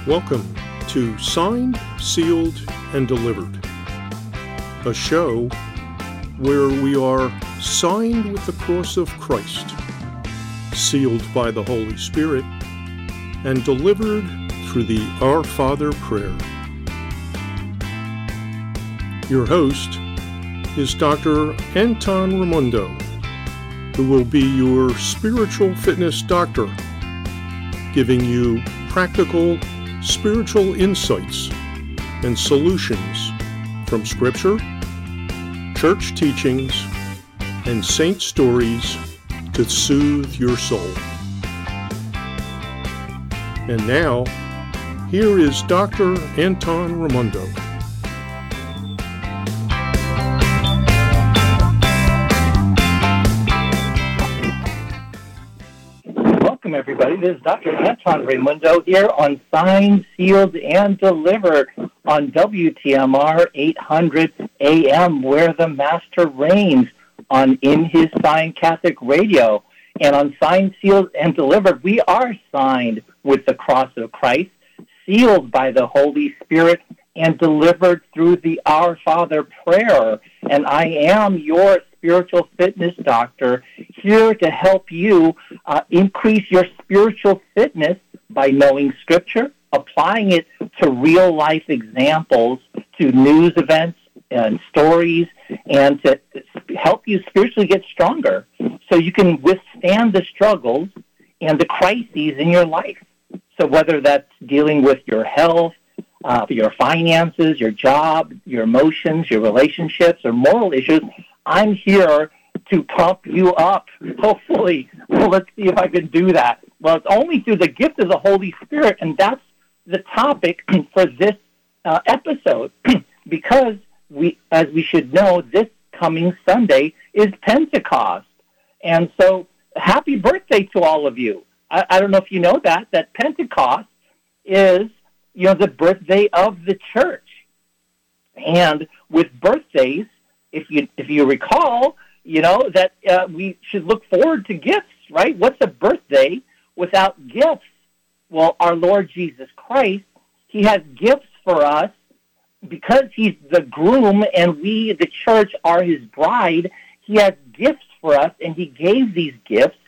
Welcome to Signed, Sealed, and Delivered, a show where we are signed with the cross of Christ, sealed by the Holy Spirit, and delivered through the Our Father prayer. Your host is Dr. Anton Raimundo, who will be your spiritual fitness doctor, giving you practical spiritual insights and solutions from Scripture, church teachings, and saint stories to soothe your soul. And now, here is Dr. Anton Raimundo. Welcome, everybody. This is Dr. Anton Raimundo here on Signed, Sealed, and Delivered on WTMR 800 AM, where the Master reigns in his signed Catholic radio. And on Signed, Sealed, and Delivered, we are signed with the cross of Christ, sealed by the Holy Spirit, and delivered through the Our Father prayer. And I am your spiritual fitness doctor, here to help you increase your spiritual fitness by knowing Scripture, applying it to real-life examples, to news events and stories, and to help you spiritually get stronger so you can withstand the struggles and the crises in your life. So whether that's dealing with your health, your finances, your job, your emotions, your relationships, or moral issues, I'm here to pump you up, hopefully. Well, let's see if I can do that. Well, it's only through the gift of the Holy Spirit, and that's the topic for this episode, because as we should know, this coming Sunday is Pentecost. And so, happy birthday to all of you. I don't know if you know that Pentecost is, the birthday of the church. And with birthdays, if you recall, that we should look forward to gifts, right? What's a birthday without gifts? Well, our Lord Jesus Christ, he has gifts for us because he's the groom and we, the church, are his bride. He has gifts for us, and he gave these gifts,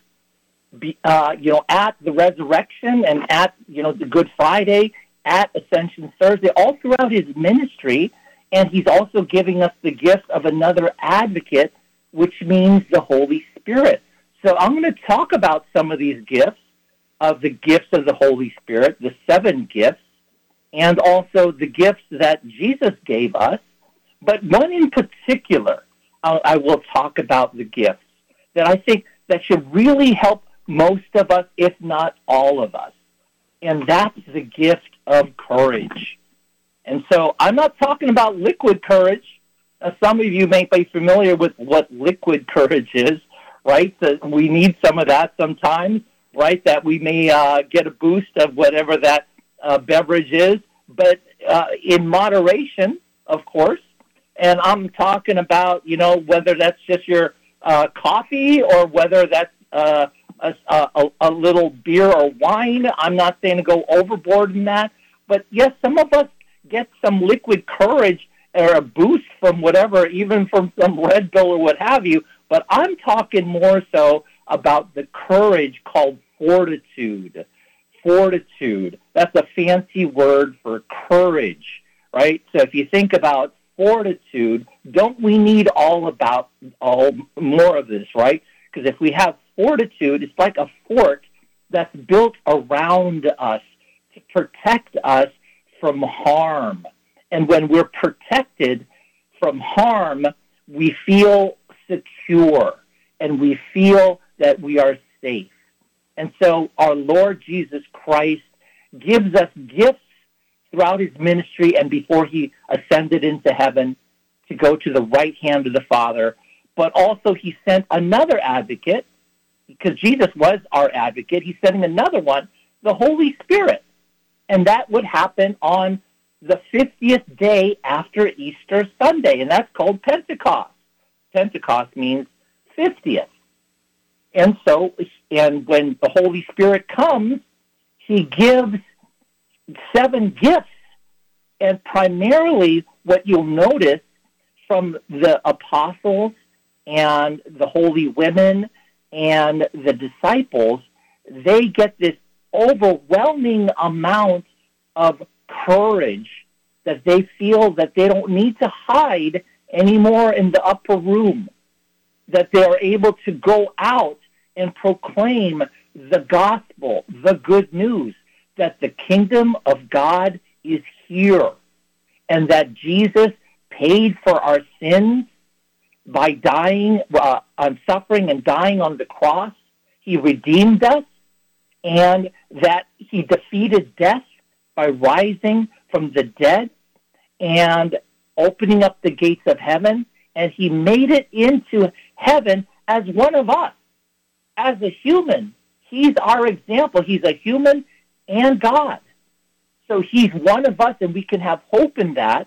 at the resurrection and at, the Good Friday, at Ascension Thursday, all throughout his ministry. And he's also giving us the gift of another advocate, which means the Holy Spirit. So I'm going to talk about some of these gifts, of the gifts of the Holy Spirit, the 7 gifts, and also the gifts that Jesus gave us. But one in particular, I will talk about the gifts that I think that should really help most of us, if not all of us. And that's the gift of courage. And so I'm not talking about liquid courage. Some of you may be familiar with what liquid courage is, right? So we need some of that sometimes, right? That we may get a boost of whatever that beverage is, but in moderation, of course. And I'm talking about, whether that's just your coffee or whether that's a little beer or wine. I'm not saying to go overboard in that. But yes, some of us get some liquid courage or a boost from whatever, even from some Red Bull or what have you. But I'm talking more so about the courage called fortitude. Fortitude. That's a fancy word for courage, right? So if you think about fortitude, don't we need all more of this, right? Because if we have fortitude, it's like a fort that's built around us to protect us from harm. And when we're protected from harm, we feel secure and we feel that we are safe. And so our Lord Jesus Christ gives us gifts throughout his ministry and before he ascended into heaven to go to the right hand of the Father. But also he sent another advocate, because Jesus was our advocate. He's sending another one, the Holy Spirit. And that would happen on the 50th day after Easter Sunday, and that's called Pentecost. Pentecost means 50th. And when the Holy Spirit comes, he gives 7 gifts. And primarily what you'll notice from the apostles and the holy women and the disciples, they get this overwhelming amount of courage that they feel that they don't need to hide anymore in the upper room, that they are able to go out and proclaim the gospel, the good news, that the kingdom of God is here, and that Jesus paid for our sins by dying, on suffering and dying on the cross. He redeemed us, and that he defeated death by rising from the dead and opening up the gates of heaven, and he made it into heaven as one of us, as a human. He's our example. He's a human and God. So he's one of us, and we can have hope in that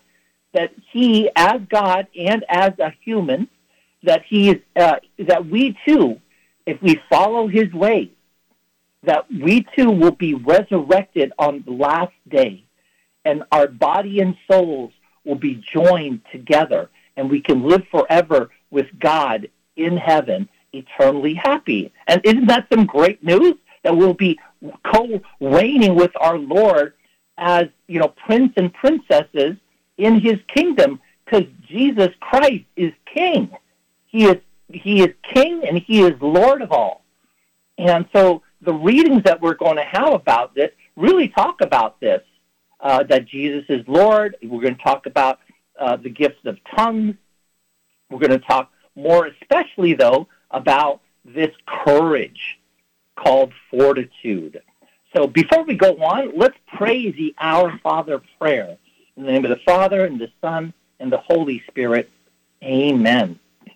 he, as God and as a human, that that we too, if we follow his ways, that we too will be resurrected on the last day, and our body and souls will be joined together, and we can live forever with God in heaven, eternally happy. And isn't that some great news? That we'll be co-reigning with our Lord as, prince and princesses in his kingdom, because Jesus Christ is king. He is king, and he is Lord of all. And so the readings that we're going to have about this really talk about this, that Jesus is Lord. We're going to talk about the gifts of tongues. We're going to talk more especially, though, about this courage called fortitude. So before we go on, let's pray the Our Father prayer. In the name of the Father, and the Son, and the Holy Spirit. Amen.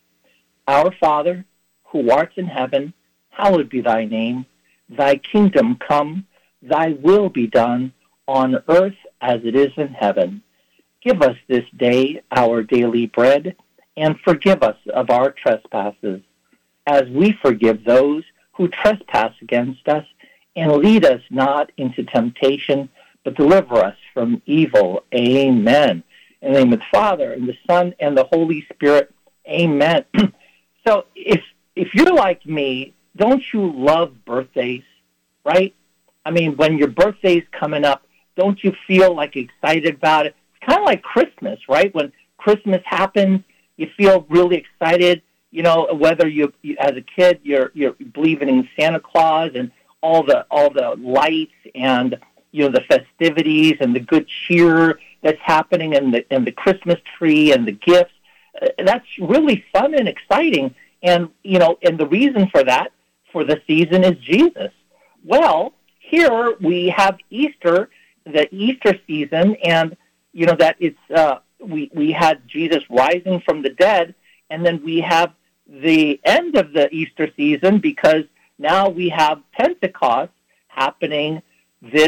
Our Father, who art in heaven, hallowed be thy name. Thy kingdom come, thy will be done, on earth as it is in heaven. Give us this day our daily bread, and forgive us of our trespasses, as we forgive those who trespass against us. And lead us not into temptation, but deliver us from evil. Amen. In the name of the Father, and the Son, and the Holy Spirit. Amen. So if you're like me, don't you love birthdays, right? I mean, when your birthday's coming up, don't you feel like excited about it? It's kind of like Christmas, right? When Christmas happens, you feel really excited. Whether you as a kid, you're believing in Santa Claus and all the lights and the festivities and the good cheer that's happening, and the Christmas tree and the gifts. That's really fun and exciting. And and the reason for that, for the season, is Jesus. Well, here we have Easter, the Easter season, and that it's we had Jesus rising from the dead, and then we have the end of the Easter season, because now we have Pentecost happening this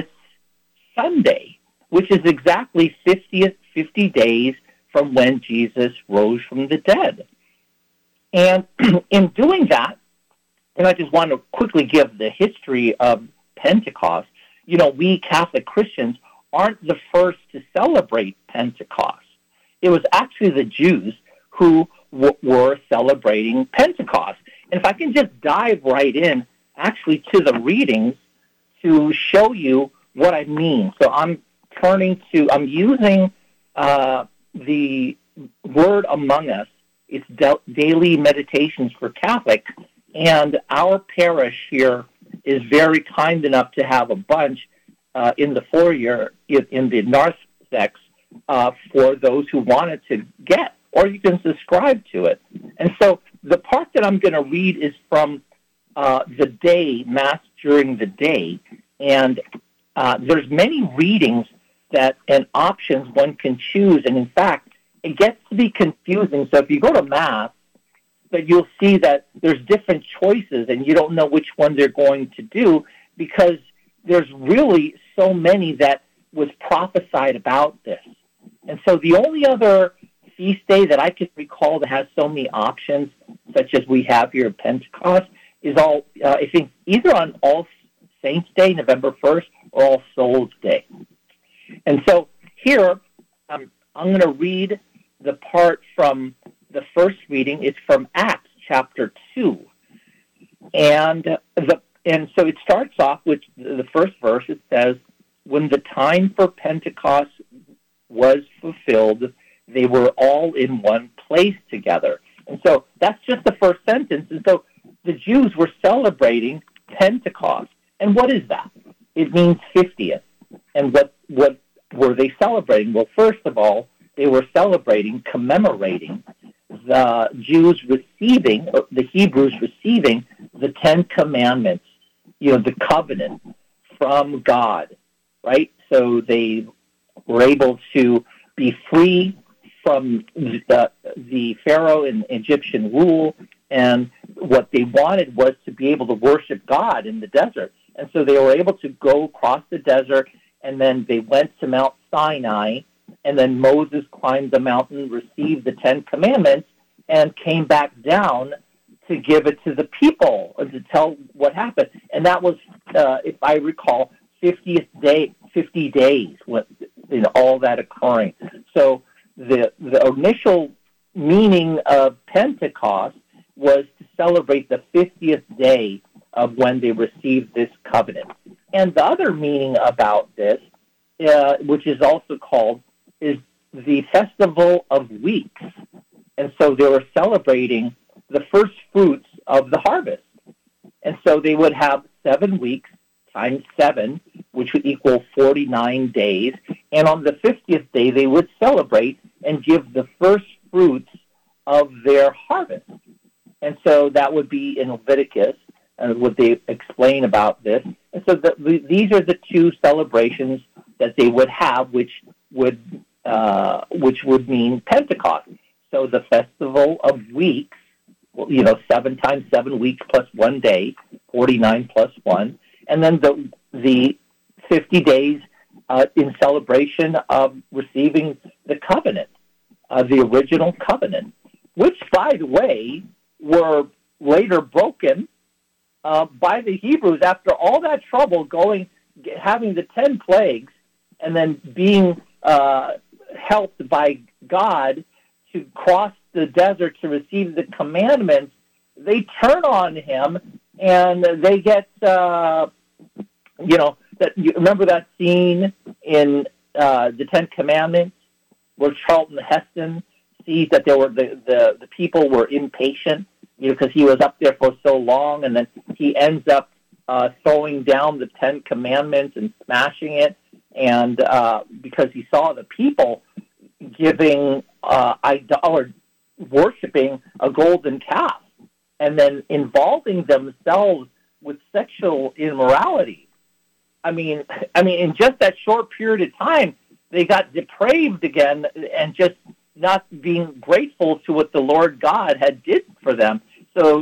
Sunday, which is exactly 50 days from when Jesus rose from the dead. And in doing that, and I just want to quickly give the history of Pentecost. We Catholic Christians aren't the first to celebrate Pentecost. It was actually the Jews who were celebrating Pentecost. And if I can just dive right in, actually, to the readings to show you what I mean. So I'm using the Word Among Us. It's daily meditations for Catholics, and our parish here is very kind enough to have a bunch in the foyer in the narthex for those who wanted to get, or you can subscribe to it. And so the part that I'm going to read is from the day, Mass during the day, and there's many readings and options one can choose, and in fact, it gets to be confusing. So if you go to Mass, that you'll see that there's different choices, and you don't know which one they're going to do, because there's really so many that was prophesied about this. And so the only other feast day that I can recall that has so many options, such as we have here at Pentecost, is I think either on All Saints Day, November 1st, or All Souls Day. And so here, I'm going to read the part from the first reading. It's from Acts chapter 2. And so it starts off with the first verse. It says, when the time for Pentecost was fulfilled, they were all in one place together. And so that's just the first sentence. And so the Jews were celebrating Pentecost. And what is that? It means 50th. And what were they celebrating? Well, first of all, they were commemorating the Jews receiving, or the Hebrews receiving the Ten Commandments, the covenant from God, right? So they were able to be free from the Pharaoh and Egyptian rule, and what they wanted was to be able to worship God in the desert. And so they were able to go across the desert, and then they went to Mount Sinai, and then Moses climbed the mountain, received the Ten Commandments, and came back down to give it to the people, or to tell what happened. And that was, if I recall, 50 days, with all that occurring. So the initial meaning of Pentecost was to celebrate the 50th day of when they received this covenant. And the other meaning about this, which is also called, is the Festival of Weeks. And so they were celebrating the first fruits of the harvest. And so they would have 7 weeks times 7, which would equal 49 days. And on the 50th day, they would celebrate and give the first fruits of their harvest. And so that would be in Leviticus, and what they explain about this. And so these are the two celebrations that they would have, which would mean Pentecost. So the Festival of Weeks, 7 times 7 weeks plus 1 day, 49 plus 1, and then the 50 days in celebration of receiving the covenant, the original covenant, which, by the way, were later broken by the Hebrews after all that trouble having the 10 plagues, and then being helped by God to cross the desert to receive the commandments. They turn on him, and they get, you remember that scene in the Ten Commandments where Charlton Heston sees that the people were impatient, because he was up there for so long, and then he ends up throwing down the Ten Commandments and smashing it, and because he saw the people giving worshiping a golden calf, and then involving themselves with sexual immorality. I mean, in just that short period of time, they got depraved again, and just not being grateful to what the Lord God had did for them. So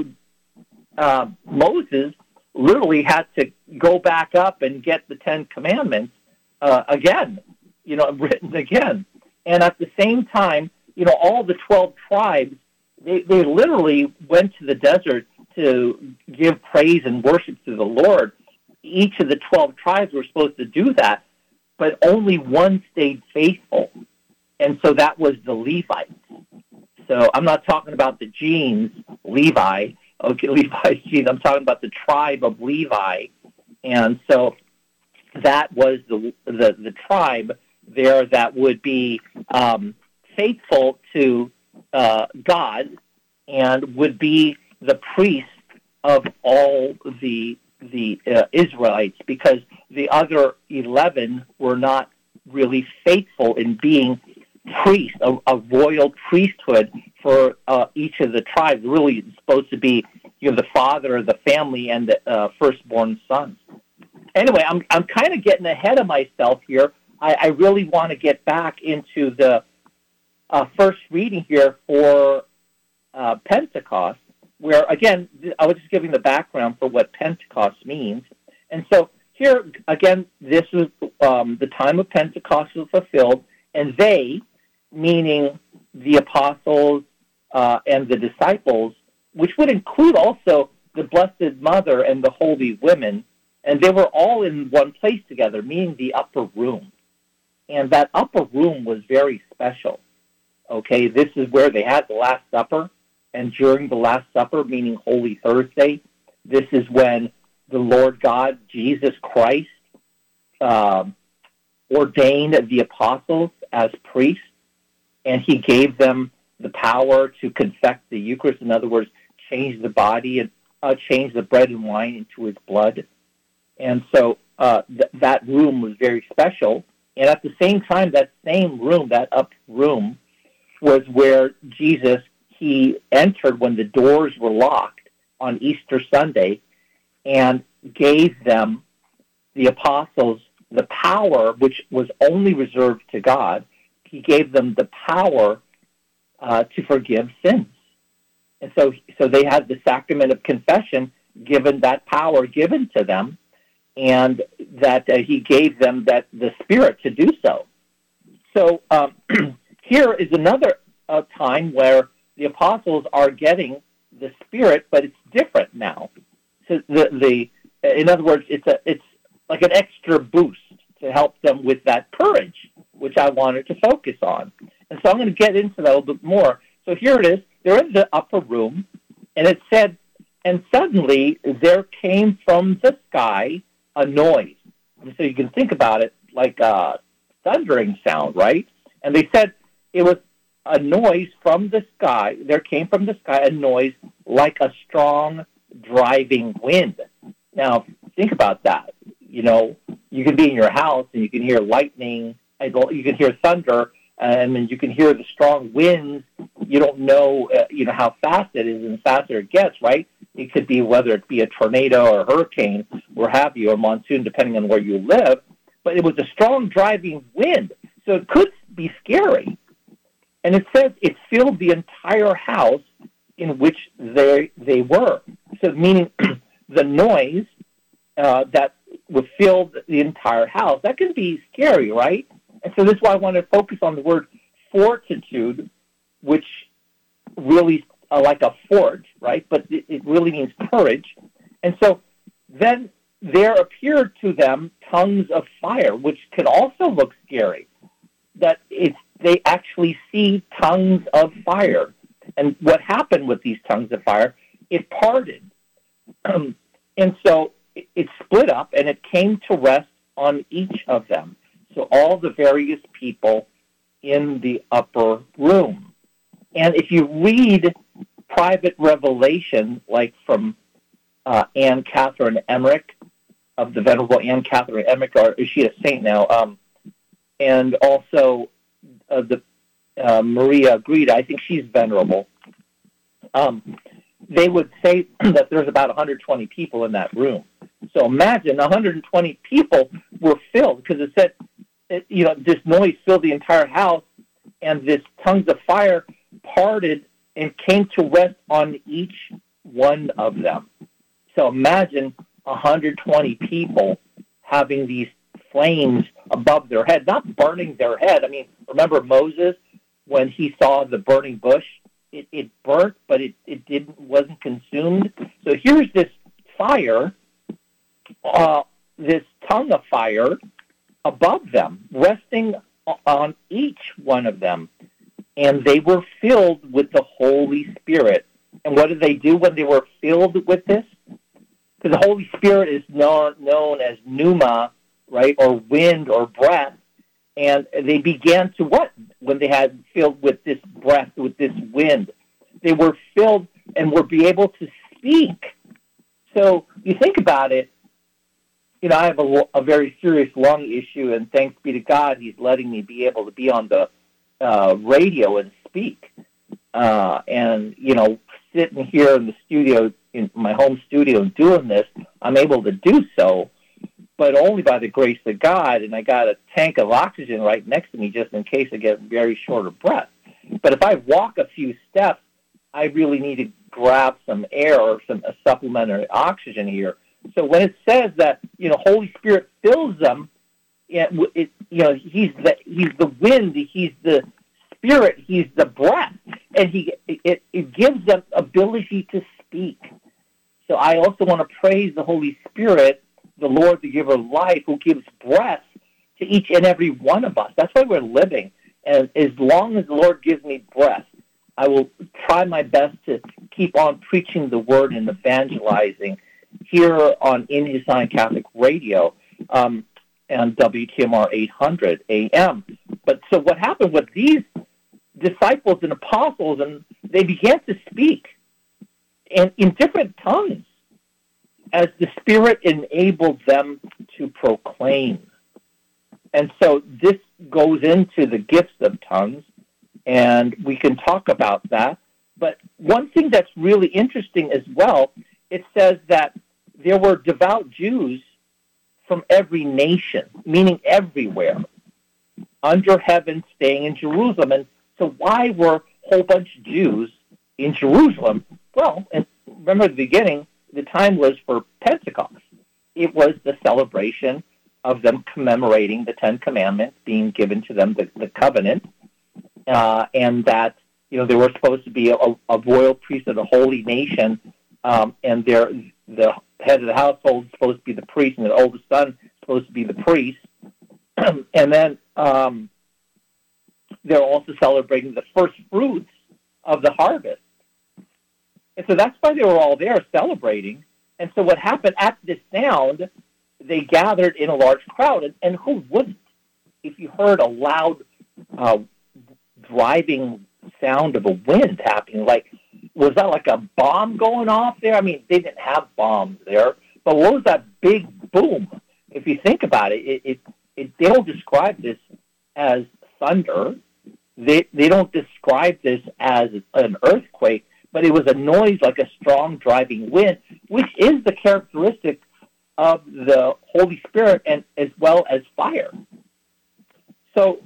Moses literally had to go back up and get the Ten Commandments again, written again. And at the same time, all the 12 tribes, they literally went to the desert to give praise and worship to the Lord. Each of the 12 tribes were supposed to do that, but only one stayed faithful. And so that was the Levites. So I'm not talking about the genes, Levi, Levi's genes. I'm talking about the tribe of Levi. And so that was the tribe there that would be faithful to God and would be the priest of all the Israelites, because the other 11 were not really faithful in being priests, a royal priesthood for each of the tribes. Really, it's supposed to be the father of the family and the firstborn sons. Anyway, I'm kind of getting ahead of myself here. I really want to get back into the first reading here for Pentecost, where, again, I was just giving the background for what Pentecost means. And so here, again, this is the time of Pentecost was fulfilled, and they, meaning the apostles and the disciples, which would include also the Blessed Mother and the holy women, and they were all in one place together, meaning the upper room. And that upper room was very special. Okay, this is where they had the Last Supper. And during the Last Supper, meaning Holy Thursday, this is when the Lord God, Jesus Christ, ordained the apostles as priests, and he gave them the power to confect the Eucharist. In other words, change the body and change the bread and wine into his blood. And so that room was very special. And at the same time, that same room, that up room, was where Jesus, he entered when the doors were locked on Easter Sunday and gave them, the apostles, the power, which was only reserved to God. He gave them the power to forgive sins. And so they had the sacrament of confession, given that power given to them, and that he gave them that the Spirit to do so. So here is another time where the apostles are getting the Spirit, but it's different now. So in other words, it's like an extra boost to help them with that courage, which I wanted to focus on. And so I'm going to get into that a little bit more. So here it is. They're in the upper room, and it said, and suddenly there came from the sky a noise. And so you can think about it like a thundering sound, right? And they said it was a noise from the sky. There came from the sky a noise like a strong driving wind. Now, think about that. You know, you can be in your house and you can hear lightning, and you can hear thunder, and then you can hear the strong winds. You don't know, how fast it is, and the faster it gets, right? It could be whether it be a tornado or a hurricane, or have you, or monsoon, depending on where you live. But it was a strong driving wind, so it could be scary. And it says it filled the entire house in which they were. So meaning the noise that would fill the entire house, that can be scary, right? And so this is why I want to focus on the word fortitude, which really like a fort, right? But it really means courage. And so then there appeared to them tongues of fire, which could also look scary. That they actually see tongues of fire. And what happened with these tongues of fire, it parted. And so it split up, and it came to rest on each of them. So all the various people in the upper room. And if you read private revelation, like from Anne Catherine Emmerich, of the Venerable Anne Catherine Emmerich, or is she a saint now? And also the Maria Greta, I think she's venerable. They would say that there's about 120 people in that room. So imagine 120 people were filled, because it said, this noise filled the entire house, and this tongues of fire parted and came to rest on each one of them. So imagine 120 people having these flames above their head, not burning their head. I mean, remember Moses, when he saw the burning bush? It burnt, but it wasn't consumed. So here's this fire, this tongue of fire above them, resting on each one of them. And they were filled with the Holy Spirit. And what did they do when they were filled with this? Because the Holy Spirit is known as pneuma, right, or wind or breath. And they began to what? When they had filled with this breath, with this wind, they were filled and were be able to speak. So you think about it, I have a very serious lung issue, and thanks be to God, He's letting me be able to be on the radio and speak. And sitting here in the studio, in my home studio, and doing this, I'm able to do so, but only by the grace of God. And I got a tank of oxygen right next to me just in case I get very short of breath. But if I walk a few steps, I really need to grab some air or some supplementary oxygen here. So when it says that Holy Spirit fills them, He's the wind, He's the Spirit, He's the breath, and it gives them ability to speak. So I also want to praise the Holy Spirit, the Lord, the giver of life, who gives breath to each and every one of us. That's why we're living. And as long as the Lord gives me breath, I will try my best to keep on preaching the word and evangelizing here on In His Sign Catholic Radio and WTMR 800 AM. But so what happened with these disciples and apostles, and they began to speak in different tongues as the Spirit enabled them to proclaim. And so this goes into the gifts of tongues, and we can talk about that. But one thing that's really interesting as well, it says that there were devout Jews from every nation, meaning everywhere, under heaven, staying in Jerusalem. And so why were a whole bunch of Jews in Jerusalem? Well, and remember at the beginning, the time was for Pentecost. It was the celebration of them commemorating the Ten Commandments being given to them, the covenant, and that they were supposed to be a royal priesthood, a holy nation, and the head of the household is supposed to be the priest, and the oldest son is supposed to be the priest, and then they're also celebrating the first fruits of the harvest. And so that's why they were all there celebrating. And so what happened at this sound, they gathered in a large crowd. And who wouldn't? If you heard a loud driving sound of a wind happening, was that like a bomb going off there? I mean, they didn't have bombs there. But what was that big boom? If you think about it, they don't describe this as thunder. They don't describe this as an earthquake, but it was a noise like a strong driving wind, which is the characteristic of the Holy Spirit and as well as fire. So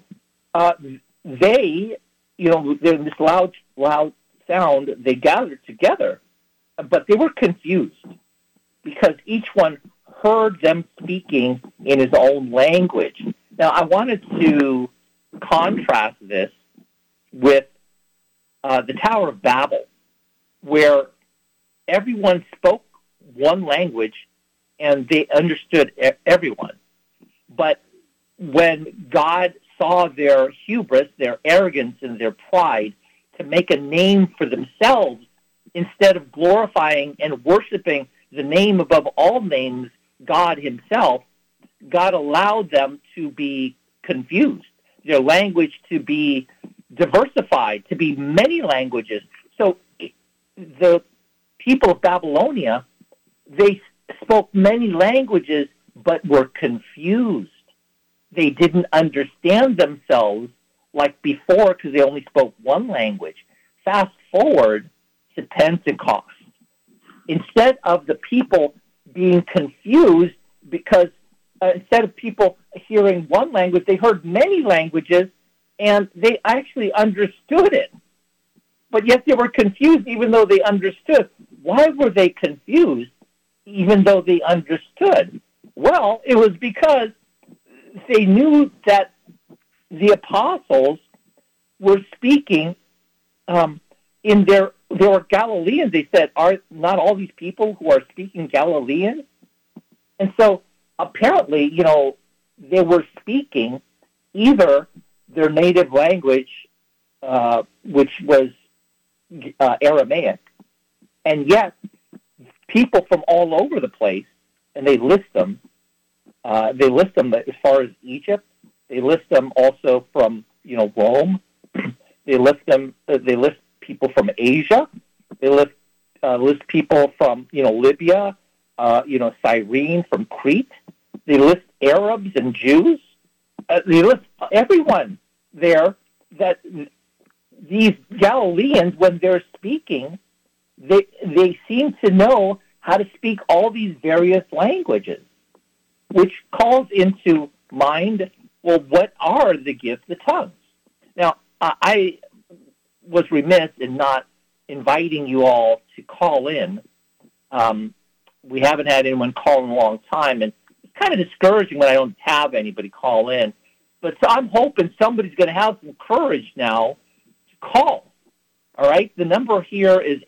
they, in this loud sound, they gathered together, but they were confused because each one heard them speaking in his own language. Now, I wanted to contrast this with the Tower of Babel, where everyone spoke one language and they understood everyone. But when God saw their hubris, their arrogance, and their pride to make a name for themselves, instead of glorifying and worshiping the name above all names, God himself, God allowed them to be confused, their language to be diversified, to be many languages. So the people of Babylonia, they spoke many languages but were confused. They didn't understand themselves like before because they only spoke one language. Fast forward to Pentecost. Instead of the people being confused because instead of people hearing one language, they heard many languages and they actually understood it. But yet they were confused even though they understood. Why were they confused even though they understood? Well, it was because they knew that the apostles were speaking in they were Galileans. They said, are not all these people who are speaking Galilean? And so apparently, they were speaking either their native language, which was Aramaic, and yet people from all over the place, and they list them. They list them as far as Egypt. They list them also from Rome. They list them. They list people from Asia. They list people from Libya, Cyrene, from Crete. They list Arabs and Jews. They list everyone there. That these Galileans, when they're speaking, they seem to know how to speak all these various languages, which calls into mind, well, what are the gifts of tongues? Now, I was remiss in not inviting you all to call in. We haven't had anyone call in a long time, and it's kind of discouraging when I don't have anybody call in. But so I'm hoping somebody's going to have some courage now to call. All right? The number here is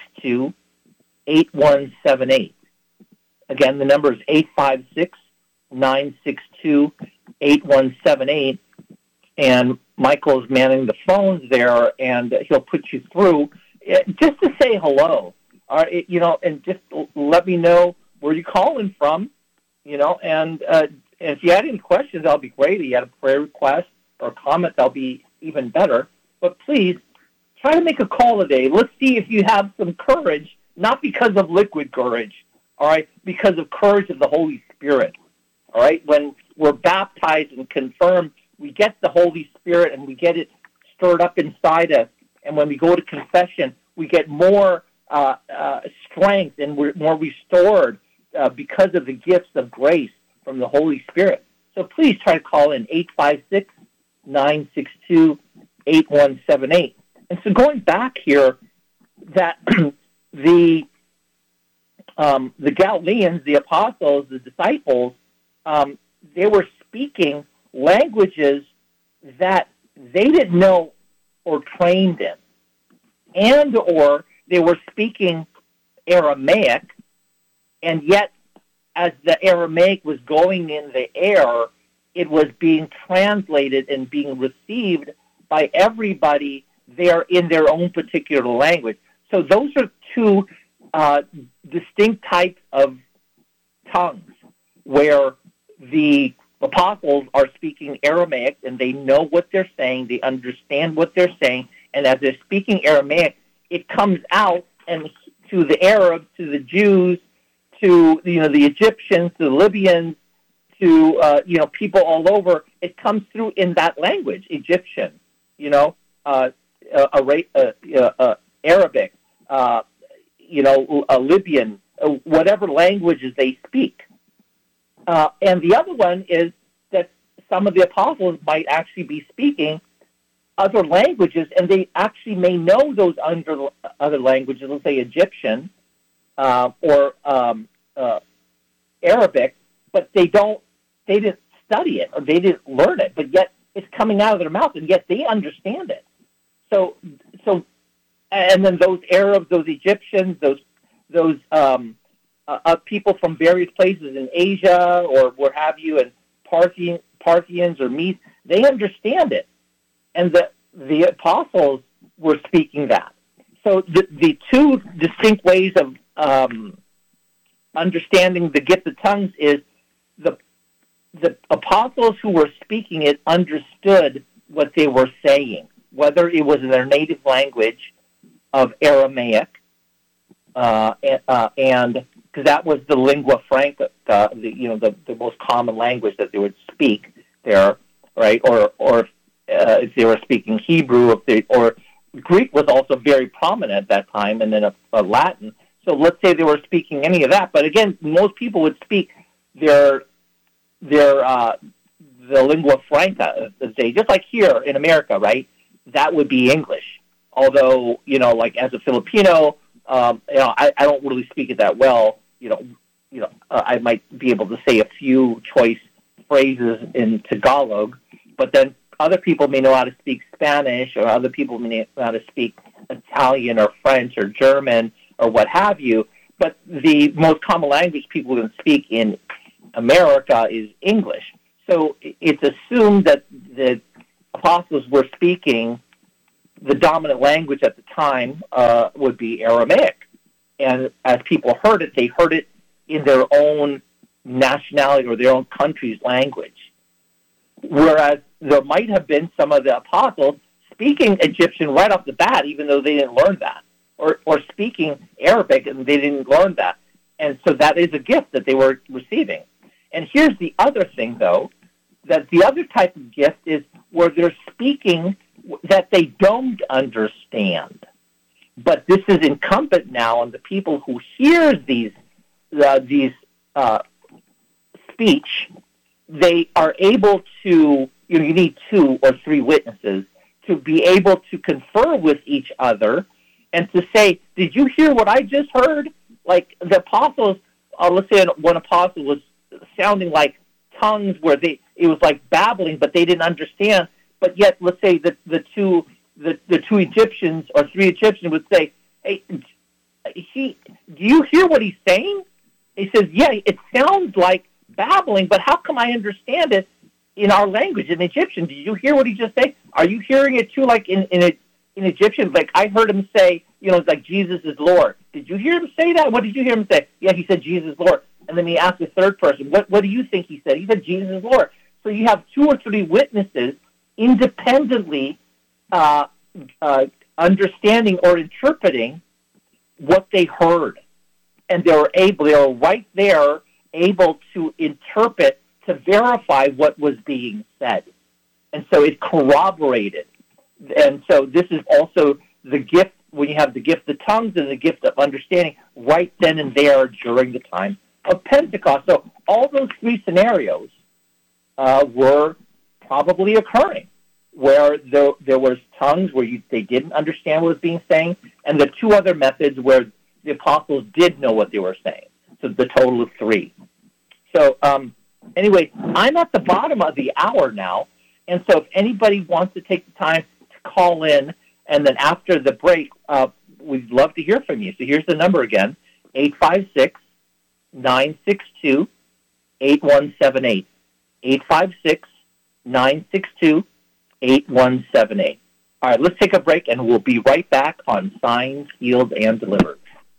856-962-8178. Again, the number is 856-962-8178. And Michael is manning the phones there, and he'll put you through just to say hello. And just let me know where you're calling from, and if you had any questions, that'll be great. If you had a prayer request or comment, that'll be even better. But please, try to make a call today. Let's see if you have some courage, not because of liquid courage, all right, because of courage of the Holy Spirit, all right? When we're baptized and confirmed, we get the Holy Spirit and we get it stirred up inside us. And when we go to confession, we get more strength and we're more restored because of the gifts of grace from the Holy Spirit. So please try to call in 856-962-8178. And so going back here, that the Galileans, the apostles, the disciples, they were speaking languages that they didn't know or trained in, and or they were speaking Aramaic, and yet as the Aramaic was going in the air, it was being translated and being received by everybody there in their own particular language. So those are two distinct types of tongues, where the apostles are speaking Aramaic and they know what they're saying, they understand what they're saying, and as they're speaking Aramaic, it comes out and to the Arabs, to the Jews, to the Egyptians, to the Libyans, to people all over. It comes through in that language, Egyptian, Arabic, Libyan, whatever languages they speak. And the other one is that some of the apostles might actually be speaking other languages, and they actually may know those other languages, let's say Egyptian or Arabic, but they didn't study it or they didn't learn it, but yet it's coming out of their mouth, and yet they understand it. So, and then those Arabs, those Egyptians, those people from various places in Asia or what have you, and Parthians or Medes, they understand it, and the apostles were speaking that. So the two distinct ways of understanding the gift of tongues is the apostles who were speaking it understood what they were saying, whether it was in their native language of Aramaic, and because that was the lingua franca, the most common language that they would speak there, right? Or if they were speaking Hebrew, or Greek was also very prominent at that time, and then Latin. So let's say they were speaking any of that, but again, most people would speak the lingua franca, just like here in America, right? That would be English. Although, like as a Filipino, I don't really speak it that well. I might be able to say a few choice phrases in Tagalog, but then other people may know how to speak Spanish, or other people may know how to speak Italian or French or German or what have you. But the most common language people can speak in America is English. So it's assumed that the apostles were speaking the dominant language at the time would be Aramaic. And as people heard it, they heard it in their own nationality or their own country's language. Whereas there might have been some of the apostles speaking Egyptian right off the bat, even though they didn't learn that, or speaking Arabic and they didn't learn that. And so that is a gift that they were receiving. And here's the other thing, though, that the other type of gift is where they're speaking that they don't understand. But this is incumbent now on the people who hear these speech. They are able to, you need 2 or 3 witnesses to be able to confer with each other and to say, did you hear what I just heard? Like the apostles, let's say one apostle was sounding like tongues where it was like babbling, but they didn't understand. But yet, let's say that the two Egyptians or 3 Egyptians would say, "Hey, do you hear what he's saying?" He says, "Yeah, it sounds like babbling, but how come I understand it in our language, in Egyptian? Did you hear what he just said? Are you hearing it too, like in Egyptian? Like I heard him say, it's like Jesus is Lord. Did you hear him say that? What did you hear him say? Yeah, he said Jesus is Lord. And then he asked the third person, what do you think he said? He said Jesus is Lord. So you have two or three witnesses independently understanding or interpreting what they heard. And they were right there, able to interpret, to verify what was being said. And so it corroborated. And so this is also the gift, when you have the gift of tongues and the gift of understanding, right then and there during the time of Pentecost. So all those three scenarios were probably occurring, where there was tongues where they didn't understand what was being said, and the two other methods where the apostles did know what they were saying. So the total of three. So anyway, I'm at the bottom of the hour now, and so if anybody wants to take the time to call in, and then after the break, we'd love to hear from you. So here's the number again, 856-962-8178. 856-962-8178. All right, let's take a break, and we'll be right back on Signed, Sealed, and Delivered.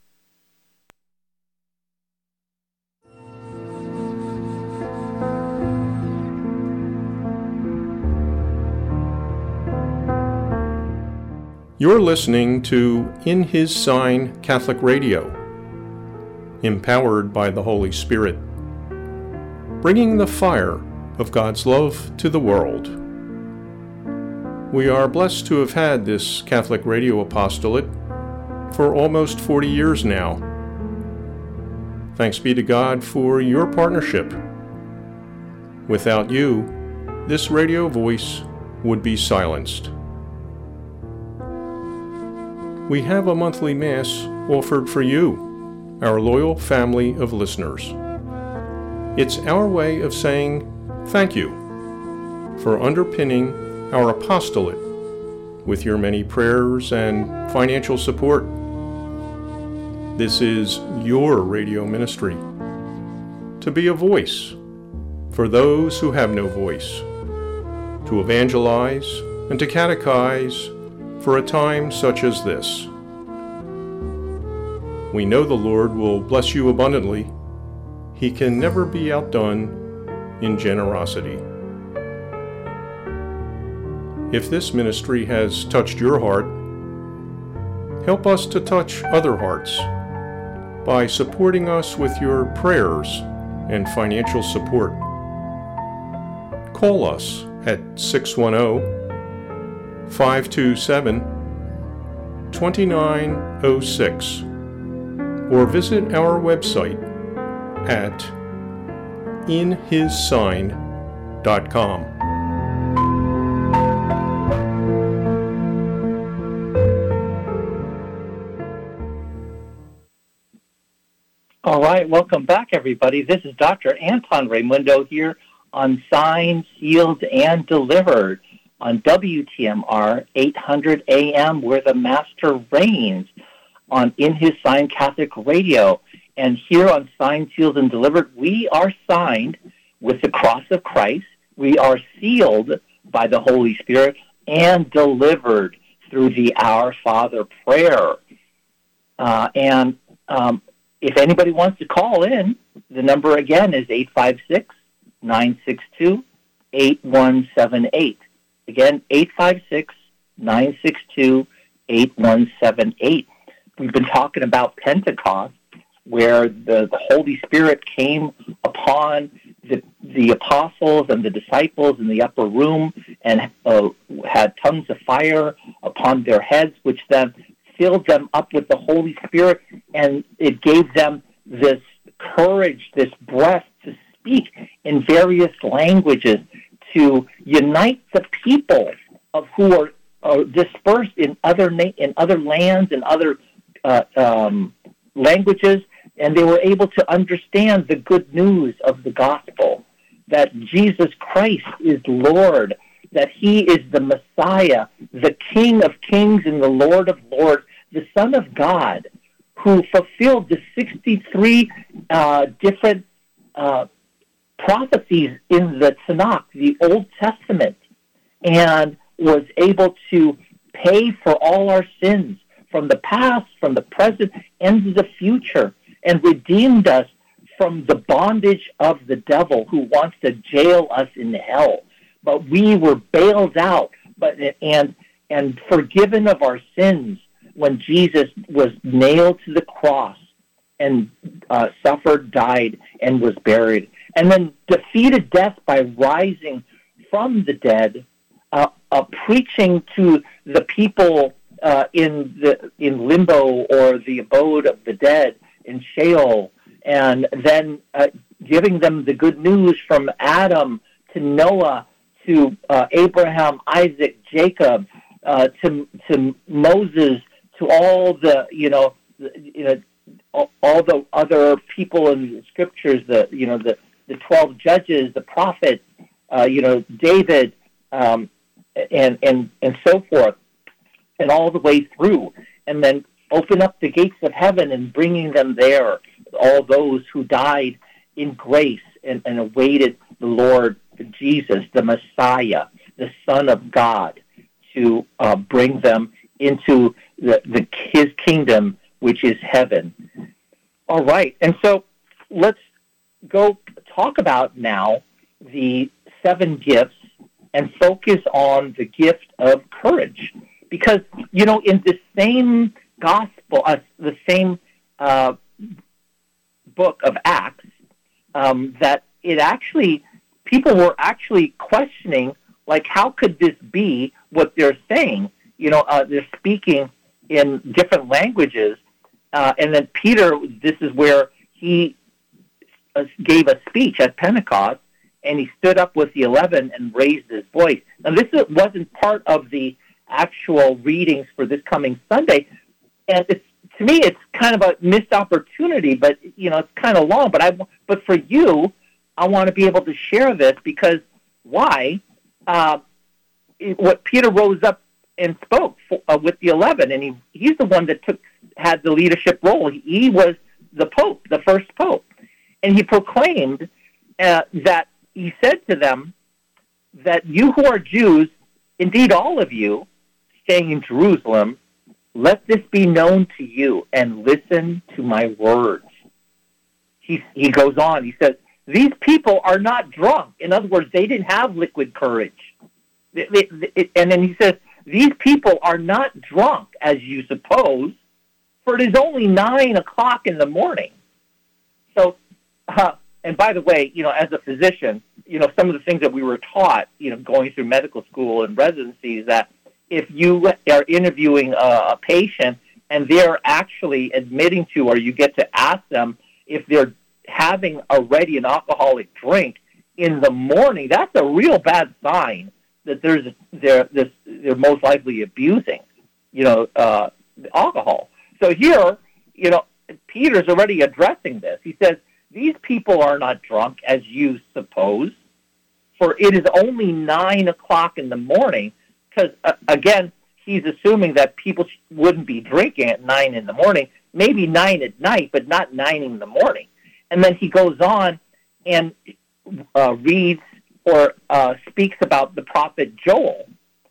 You're listening to In His Sign Catholic Radio, empowered by the Holy Spirit, bringing the fire of God's love to the world. We are blessed to have had this Catholic radio apostolate for almost 40 years now. Thanks be to God for your partnership. Without you, this radio voice would be silenced. We have a monthly Mass offered for you, our loyal family of listeners. It's our way of saying thank you for underpinning our apostolate with your many prayers and financial support. This is your radio ministry, to be a voice for those who have no voice, to evangelize and to catechize for a time such as this. We know the Lord will bless you abundantly. He can never be outdone in generosity. If this ministry has touched your heart, help us to touch other hearts by supporting us with your prayers and financial support. Call us at 610-527-2906 or visit our website at inhissign.com. All right, welcome back, everybody. This is Dr. Anton Raimundo here on Signed, Sealed, and Delivered on WTMR 800 AM, where the Master reigns, on In His Sign Catholic Radio. And here on Signed, Sealed, and Delivered, we are signed with the cross of Christ. We are sealed by the Holy Spirit and delivered through the Our Father prayer. If anybody wants to call in, the number again is 856-962-8178. Again, 856-962-8178. We've been talking about Pentecost, where the Holy Spirit came upon the apostles and the disciples in the upper room and had tongues of fire upon their heads, which then filled them up with the Holy Spirit, and it gave them this courage, this breath to speak in various languages, to unite the people of who are dispersed in other lands and other languages, and they were able to understand the good news of the gospel, that Jesus Christ is Lord, that He is the Messiah, the King of Kings and the Lord of Lords, the Son of God, who fulfilled the 63 different prophecies in the Tanakh, the Old Testament, and was able to pay for all our sins from the past, from the present, and the future, and redeemed us from the bondage of the devil who wants to jail us in hell. But we were bailed out and forgiven of our sins when Jesus was nailed to the cross and suffered, died, and was buried, and then defeated death by rising from the dead, preaching to the people in limbo or the abode of the dead in Sheol, and then giving them the good news from Adam to Noah to Abraham, Isaac, Jacob, to Moses, to all the all the other people in the scriptures, the 12 judges, the prophets, David, and so forth, and all the way through, and then open up the gates of heaven and bringing them there, all those who died in grace and awaited the Lord Jesus, the Messiah, the Son of God, to bring them into his kingdom, which is heaven. All right, and so let's go talk about now the 7 gifts and focus on the gift of courage. Because, in the same gospel, the same book of Acts, that it actually, people were actually questioning, like, how could this be what they're saying? They're speaking in different languages. And then Peter, this is where he gave a speech at Pentecost, and he stood up with the 11 and raised his voice. Now, this wasn't part of the actual readings for this coming Sunday, and to me, it's kind of a missed opportunity. But it's kind of long. But for you, I want to be able to share this because why? What Peter rose up and spoke with the 11, and he's the one that had the leadership role. He was the Pope, the first Pope, and he proclaimed that he said to them that you who are Jews, indeed all of you, staying in Jerusalem, let this be known to you and listen to my words. He goes on, he says, these people are not drunk. In other words, they didn't have liquid courage. And then he says, these people are not drunk, as you suppose, for it is only 9 o'clock in the morning. So, and by the way, as a physician, some of the things that we were taught, going through medical school and residency is that if you are interviewing a patient and they're actually admitting to, or you get to ask them if they're having already an alcoholic drink in the morning, that's a real bad sign that they're most likely abusing, alcohol. So here, Peter's already addressing this. He says, these people are not drunk, as you suppose, for it is only 9 o'clock in the morning, because, again, he's assuming that people wouldn't be drinking at 9 in the morning, maybe 9 at night, but not 9 in the morning. And then he goes on and reads or speaks about the prophet Joel,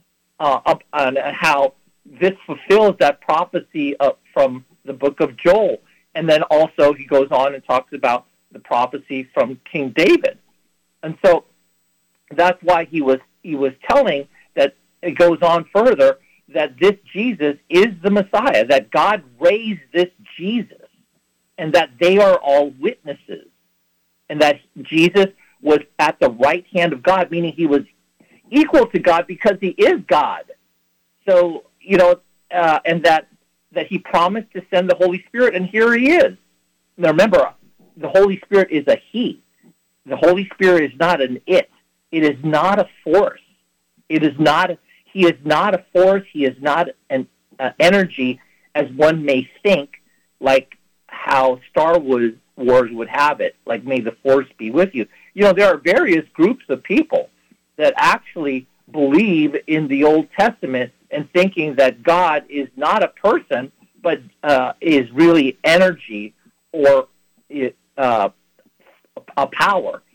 on how this fulfills that prophecy from the book of Joel. And then also he goes on and talks about the prophecy from King David. And so that's why he was telling that, it goes on further, that this Jesus is the Messiah, that God raised this Jesus, and that they are all witnesses, and that Jesus was at the right hand of God, meaning he was equal to God because he is God. So, and that he promised to send the Holy Spirit, and here he is. Now remember, the Holy Spirit is a he. The Holy Spirit is not an it. It is not a force. He is not a force. He is not an energy, as one may think, like how Star Wars would have it, like may the force be with you. There are various groups of people that actually believe in the Old Testament and thinking that God is not a person, but is really energy or a power.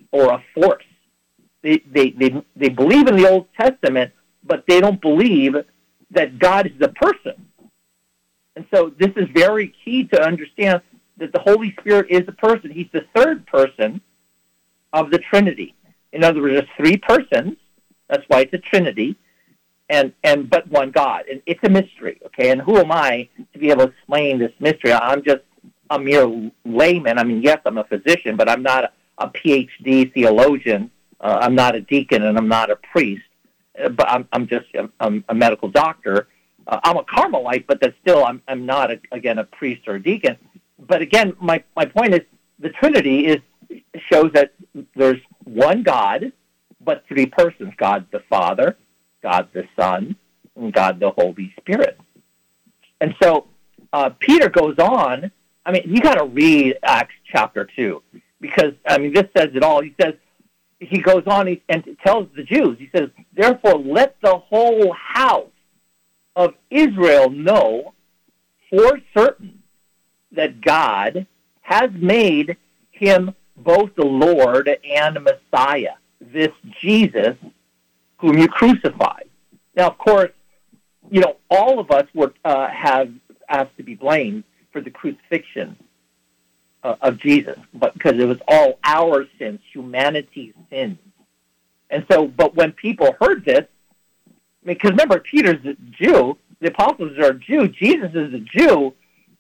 or a force. They believe in the Old Testament, but they don't believe that God is the person. And so this is very key to understand that the Holy Spirit is a person. He's the third person of the Trinity. In other words, there's three persons. That's why it's a Trinity, and but one God. And it's a mystery, okay? And who am I to be able to explain this mystery? I'm just a mere layman. I mean, yes, I'm a physician, but I'm not a PhD theologian. I'm not a deacon, and I'm not a priest. But I'm just a medical doctor. I'm a Carmelite, but that's still I'm not a priest or a deacon. But again, my point is the Trinity shows that there's one God, but three persons: God the Father, God the Son, and God the Holy Spirit. And so Peter goes on. I mean, you got to read Acts chapter 2 because I mean this says it all. He goes on and tells the Jews. He says, "Therefore, let the whole house of Israel know for certain that God has made him both the Lord and Messiah, this Jesus whom you crucified." Now, of course, all of us would have to be blamed for the crucifixion of Jesus, but because it was all our sins, humanity's sins. And so, but when people heard this, because remember, Peter's a Jew, the apostles are a Jew, Jesus is a Jew,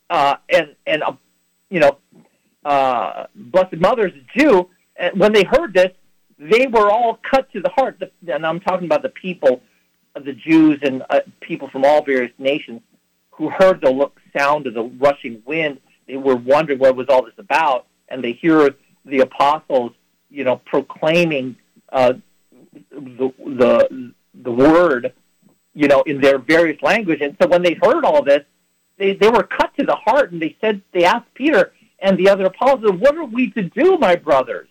Blessed Mother's a Jew. And when they heard this, they were all cut to the heart. And I'm talking about the people, the Jews and people from all various nations who heard the sound of the rushing wind. They were wondering what was all this about, and they hear the apostles, proclaiming the word, in their various language. And so when they heard all this, they were cut to the heart, and they asked Peter and the other apostles, "What are we to do, my brothers?"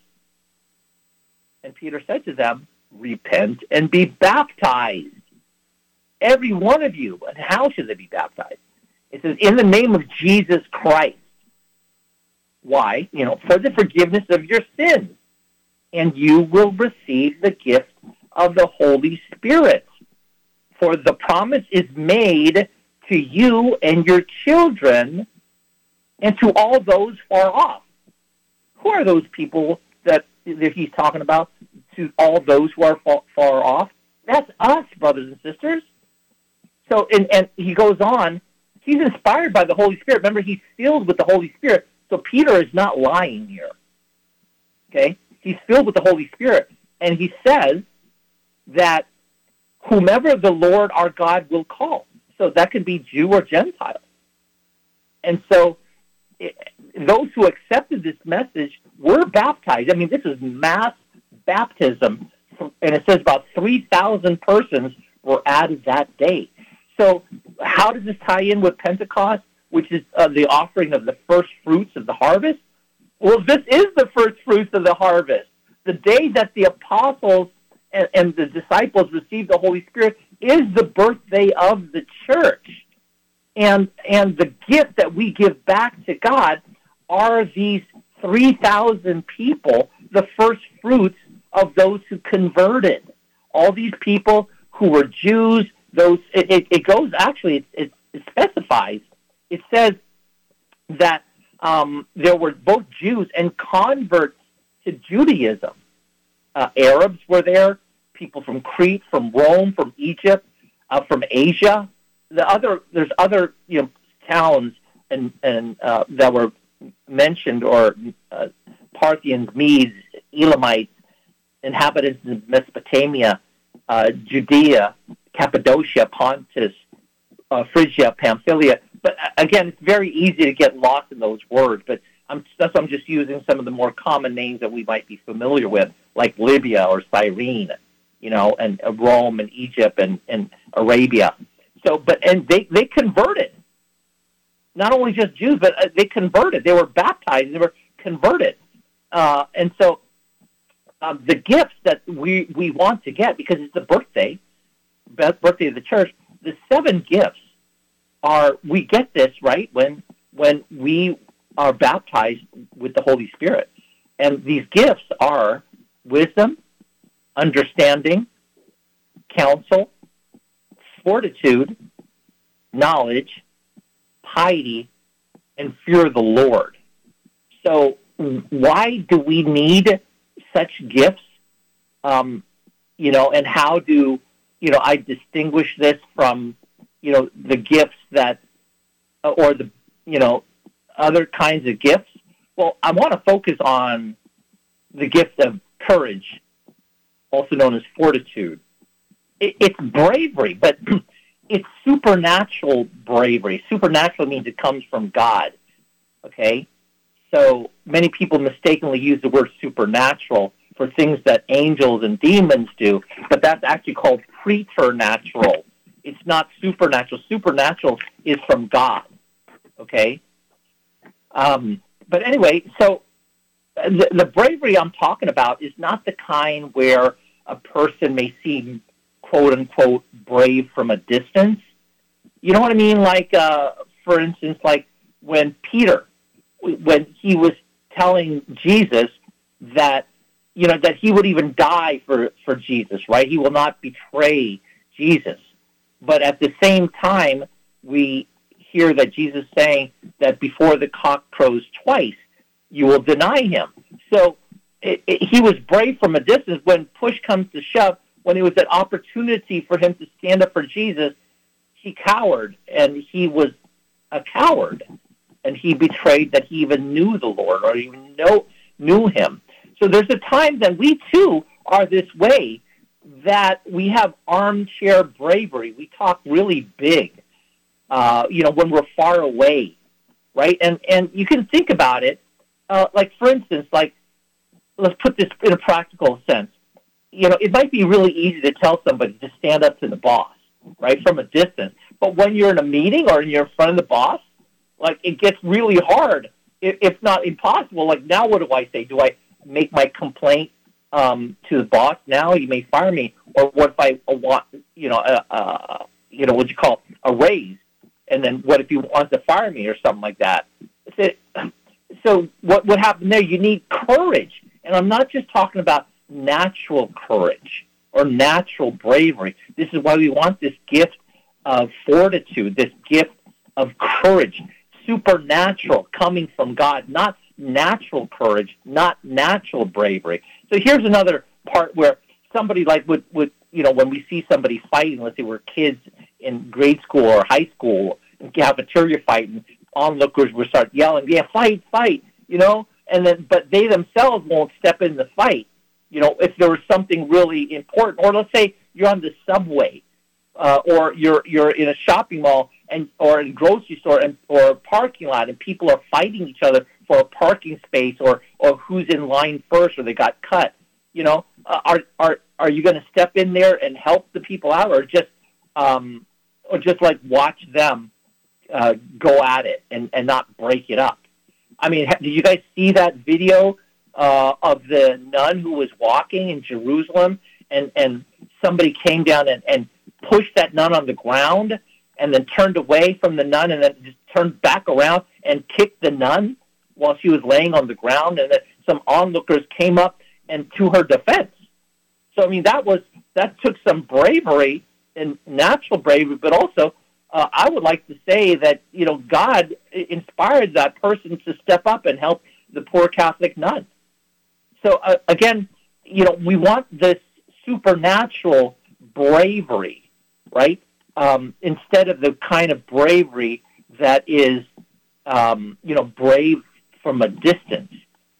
And Peter said to them, "Repent and be baptized, every one of you." And how should they be baptized? It says, "In the name of Jesus Christ." Why? For the forgiveness of your sins. And you will receive the gift of the Holy Spirit. For the promise is made to you and your children and to all those far off. Who are those people that he's talking about? To all those who are far off? That's us, brothers and sisters. So, and he goes on. He's inspired by the Holy Spirit. Remember, he's filled with the Holy Spirit. So Peter is not lying here. Okay? He's filled with the Holy Spirit. And he says that whomever the Lord our God will call. So that could be Jew or Gentile. And so those who accepted this message were baptized. I mean, this is mass baptism. And it says about 3,000 persons were added that day. So how does this tie in with Pentecost, which is the offering of the first fruits of the harvest? Well, this is the first fruits of the harvest. The day that the apostles and the disciples received the Holy Spirit is the birthday of the church. And the gift that we give back to God are these 3,000 people, the first fruits of those who converted. All these people who were Jews, it goes, actually, it specifies. It says that there were both Jews and converts to Judaism. Arabs were there, people from Crete, from Rome, from Egypt, from Asia. There's other towns and that were mentioned, or Parthians, Medes, Elamites, inhabitants of Mesopotamia, Judea, Cappadocia, Pontus, Phrygia, Pamphylia. But again, it's very easy to get lost in those words. But I'm just using some of the more common names that we might be familiar with, like Libya or Cyrene, and Rome and Egypt and Arabia. So, and they converted. Not only just Jews, but they converted. They were baptized. They were converted. And so the gifts that we want to get, because it's the birthday of the church, the 7 gifts we get this, right, when we are baptized with the Holy Spirit. And these gifts are wisdom, understanding, counsel, fortitude, knowledge, piety, and fear of the Lord. So why do we need such gifts? And how do, I distinguish this from, the gifts that, or the, other kinds of gifts? Well, I want to focus on the gift of courage, also known as fortitude. It's bravery, but it's supernatural bravery. Supernatural means it comes from God, okay? So many people mistakenly use the word supernatural for things that angels and demons do, but that's actually called preternatural. It's not supernatural. Supernatural is from God, okay? But anyway, so the bravery I'm talking about is not the kind where a person may seem, quote-unquote, brave from a distance. You know what I mean? Like, for instance, like when Peter, when he was telling Jesus that, that he would even die for Jesus, right? He will not betray Jesus. But at the same time, we hear that Jesus saying that before the cock crows twice, you will deny him. So he was brave from a distance. When push comes to shove, when it was an opportunity for him to stand up for Jesus, he cowered, and he was a coward, and he betrayed that he even knew the Lord or even knew him. So there's a time that we too are this way, that we have armchair bravery. We talk really big, when we're far away, right? And you can think about it, like for instance, like let's put this in a practical sense. It might be really easy to tell somebody to stand up to the boss, right, from a distance. But when you're in a meeting or you're in front of the boss, like it gets really hard, if not impossible. Like now, what do I say? Do I make my complaint to the boss? Now you may fire me, or what if I want, what you call a raise, and then what if he wants to fire me or something like that? So what happened there? You need courage, and I'm not just talking about natural courage or natural bravery. This is why we want this gift of fortitude, this gift of courage, supernatural, coming from God, not natural courage, not natural bravery. So here's another part where somebody like would when we see somebody fighting, let's say we're kids in grade school or high school, in cafeteria fighting, onlookers would start yelling, yeah, fight, and then, but they themselves won't step in the fight. If there was something really important, or let's say you're on the subway, or you're in a shopping mall or in a grocery store or a parking lot, and people are fighting each other for a parking space or who's in line first, or they got cut. Are you going to step in there and help the people out, or just like watch them go at it and not break it up? I mean, did you guys see that video of the nun who was walking in Jerusalem, and somebody came down and pushed that nun on the ground, and then turned away from the nun, and then just turned back around and kicked the nun while she was laying on the ground, and then some onlookers came up and to her defense. So I mean, that took some bravery and natural bravery, but also I would like to say that God inspired that person to step up and help the poor Catholic nun. So again, we want this supernatural bravery, right? Instead of the kind of bravery that is, brave from a distance.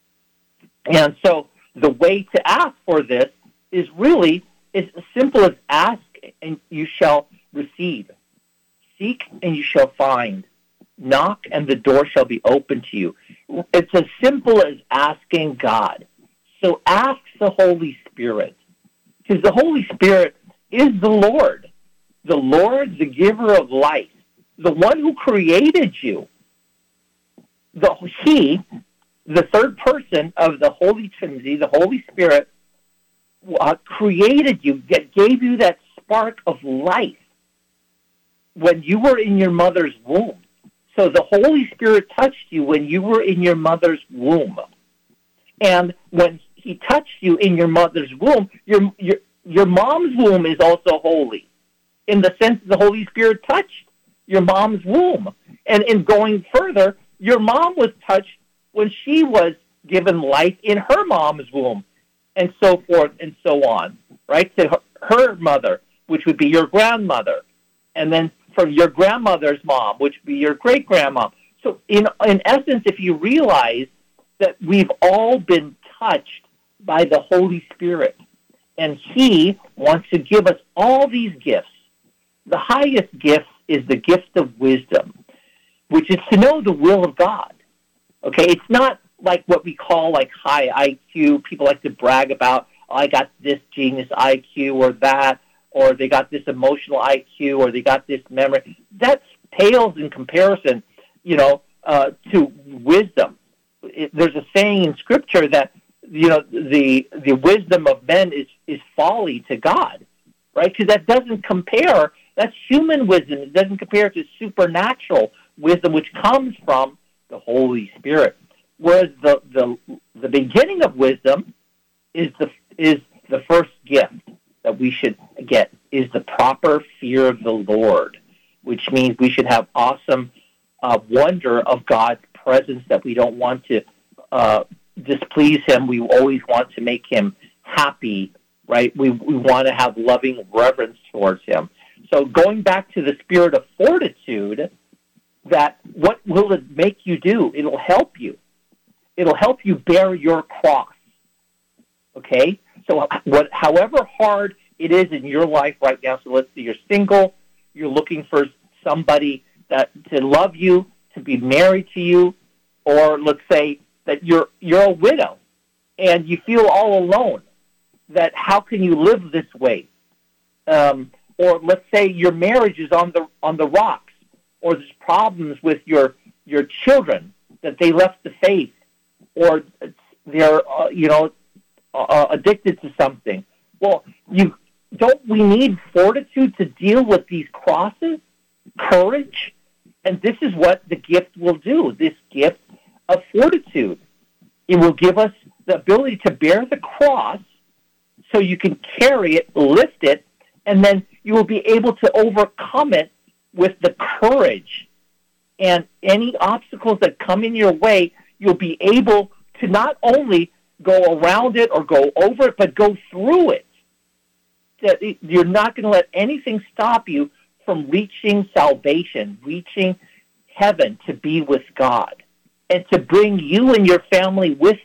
And so the way to ask for this is really as simple as ask and you shall receive. Seek and you shall find. Knock and the door shall be open to you. It's as simple as asking God. So ask the Holy Spirit, because the Holy Spirit is the Lord, the giver of life, the one who created you. He, the third person of the Holy Trinity, the Holy Spirit, created you, gave you that spark of life when you were in your mother's womb. So the Holy Spirit touched you when you were in your mother's womb. And when he touched you in your mother's womb, your mom's womb is also holy, in the sense that the Holy Spirit touched your mom's womb. And in going further, your mom was touched when she was given life in her mom's womb, and so forth and so on, right? To her mother, which would be your grandmother, and then from your grandmother's mom, which would be your great-grandma. So in essence, if you realize that we've all been touched by the Holy Spirit, and he wants to give us all these gifts. The highest gift is the gift of wisdom, which is to know the will of God. Okay, it's not like what we call like high IQ. People like to brag about, oh, I got this genius IQ or that, or they got this emotional IQ, or they got this memory. That pales in comparison, to wisdom. There's a saying in Scripture that, the wisdom of men is folly to God, right? Because that doesn't compare. That's human wisdom. It doesn't compare to supernatural wisdom, which comes from the Holy Spirit. Whereas the beginning of wisdom is the first gift that we should get, is the proper fear of the Lord, which means we should have awesome wonder of God's presence, that we don't want to displease him. We always want to make him happy, right? We want to have loving reverence towards him. So going back to the spirit of fortitude, that what will it make you do? It'll help you. It'll help you bear your cross. Okay? So however hard it is in your life right now, so let's say you're single, you're looking for somebody to love you, to be married to you, or let's say that you're a widow and you feel all alone, that how can you live this way? Or let's say your marriage is on the rocks, or there's problems with your children, that they left the faith, or they're addicted to something. Well, we need fortitude to deal with these crosses, courage, and this is what the gift will do. This gift of fortitude, it will give us the ability to bear the cross, so you can carry it, lift it, and then you will be able to overcome it with the courage. And any obstacles that come in your way, you'll be able to not only go around it or go over it, but go through it. That you're not going to let anything stop you from reaching salvation, reaching heaven, to be with God, and to bring you and your family with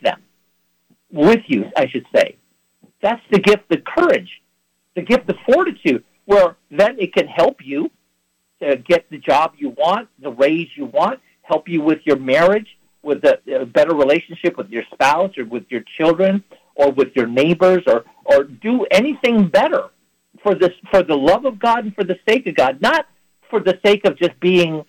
you, I should say. That's the gift of courage, the gift of fortitude, where then it can help you to get the job you want, the raise you want, help you with your marriage, with a better relationship with your spouse or with your children or with your neighbors, or do anything better for the love of God and for the sake of God, not for the sake of just being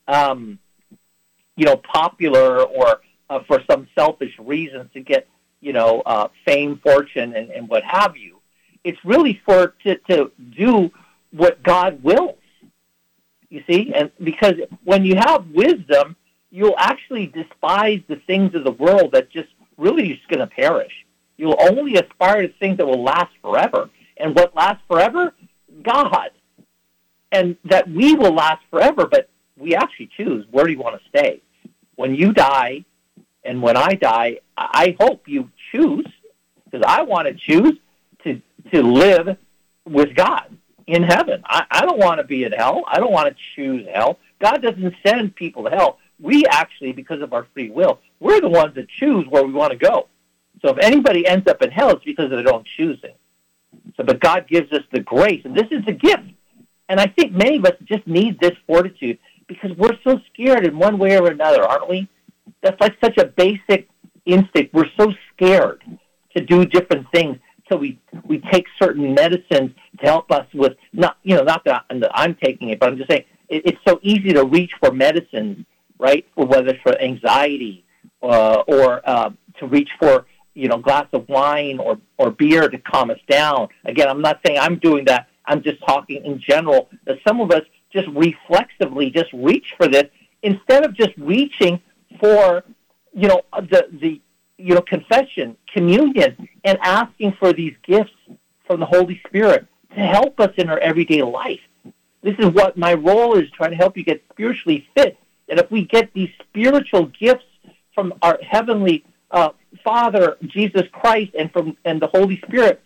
popular, or for some selfish reasons to get, fame, fortune, and what have you. It's really to do what God wills, you see? And because when you have wisdom, you'll actually despise the things of the world that just really is going to perish. You'll only aspire to things that will last forever. And what lasts forever? God. And that we will last forever, but we actually choose where do you want to stay. When you die, and when I die, I hope you choose, because I want to choose to live with God in heaven. I don't want to be in hell. I don't want to choose hell. God doesn't send people to hell. We actually, because of our free will, we're the ones that choose where we want to go. So if anybody ends up in hell, it's because of their own choosing. But God gives us the grace, and this is a gift. And I think many of us just need this fortitude, because we're so scared in one way or another, aren't we? That's like such a basic instinct. We're so scared to do different things, so we take certain medicines to help us with, not that I'm taking it, but I'm just saying it's so easy to reach for medicines, right? Whether it's for anxiety or to reach for a glass of wine or beer to calm us down. Again, I'm not saying I'm doing that. I'm just talking in general, that some of us just reflexively just reach for this instead of just reaching for, the confession, communion, and asking for these gifts from the Holy Spirit to help us in our everyday life. This is what my role is, trying to help you get spiritually fit. And if we get these spiritual gifts from our heavenly Father, Jesus Christ, and the Holy Spirit,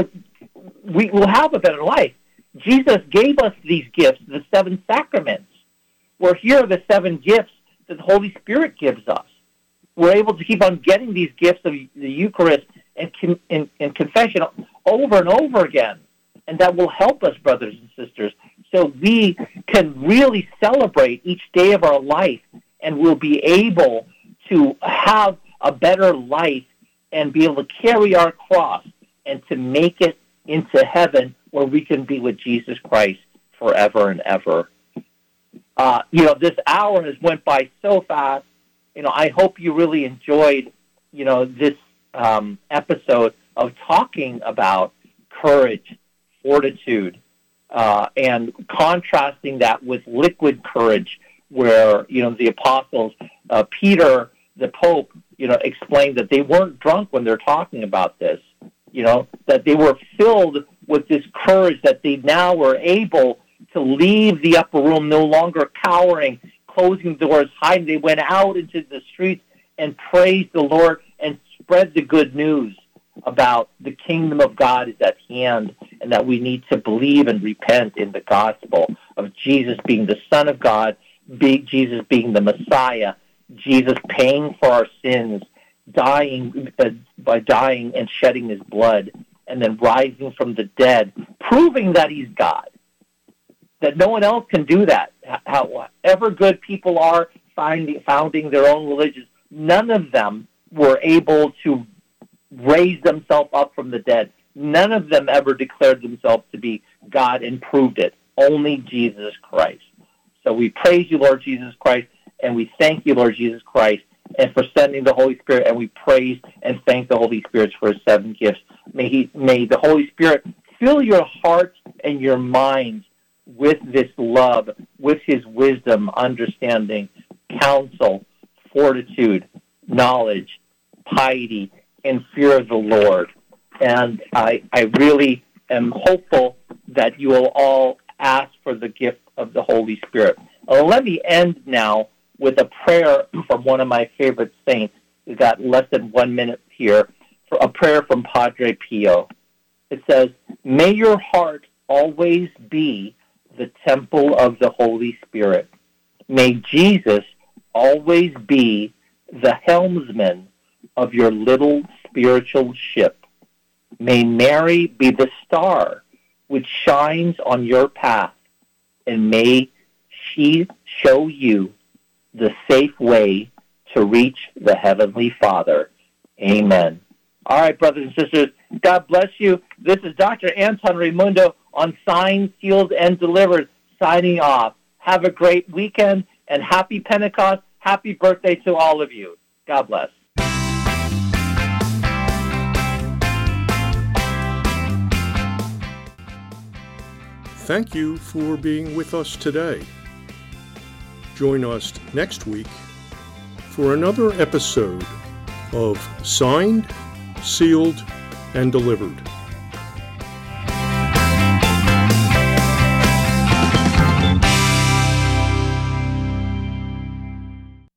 we will have a better life. Jesus gave us these gifts, the 7 sacraments. Well, here are the 7 gifts that the Holy Spirit gives us. We're able to keep on getting these gifts of the Eucharist and confession over and over again. And that will help us, brothers and sisters, so we can really celebrate each day of our life, and we'll be able to have a better life and be able to carry our cross and to make it into heaven where we can be with Jesus Christ forever and ever. This hour has went by so fast. I hope you really enjoyed, this episode of talking about courage, fortitude, and contrasting that with liquid courage, where, the apostles, Peter, the Pope, explained that they weren't drunk when they're talking about this, that they were filled with this courage, that they now were able to leave the upper room, no longer cowering, closing doors, hiding. They went out into the streets and praised the Lord and spread the good news about the kingdom of God is at hand, and that we need to believe and repent in the gospel of Jesus being the Son of God, Jesus being the Messiah, Jesus paying for our sins, dying by dying and shedding his blood, and then rising from the dead, proving that he's God, that no one else can do that. However good people are founding their own religions, none of them were able to raise themselves up from the dead. None of them ever declared themselves to be God and proved it. Only Jesus Christ. So we praise you, Lord Jesus Christ, and we thank you, Lord Jesus Christ, and for sending the Holy Spirit, and we praise and thank the Holy Spirit for his 7 gifts. May the Holy Spirit fill your hearts and your minds with this love, with his wisdom, understanding, counsel, fortitude, knowledge, piety, and fear of the Lord. And I really am hopeful that you will all ask for the gift of the Holy Spirit. Let me end now with a prayer from one of my favorite saints. We've got less than 1 minute here, for a prayer from Padre Pio. It says, "May your heart always be the temple of the Holy Spirit. May Jesus always be the helmsman of your little spiritual ship. May Mary be the star which shines on your path, and may she show you the safe way to reach the Heavenly Father. Amen." All right, brothers and sisters, God bless you. This is Dr. Anton Raimundo on Signed, Sealed, and Delivered, signing off. Have a great weekend, and happy Pentecost. Happy birthday to all of you. God bless. Thank you for being with us today. Join us next week for another episode of Signed, Sealed, and Delivered.